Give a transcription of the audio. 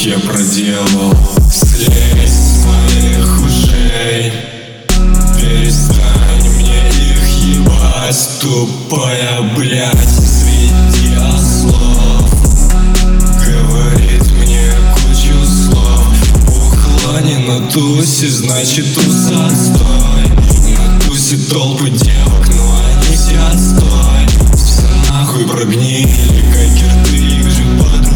путь я проделал. Слезь с моих ушей, перестань мне их ебать. Тупая, блядь, среди слов говорит мне кучу слов. Бухла не на тусе, значит туса стой. На тусе толпы девок, но они все отстой. Все нахуй прогнили, как кирты, их же под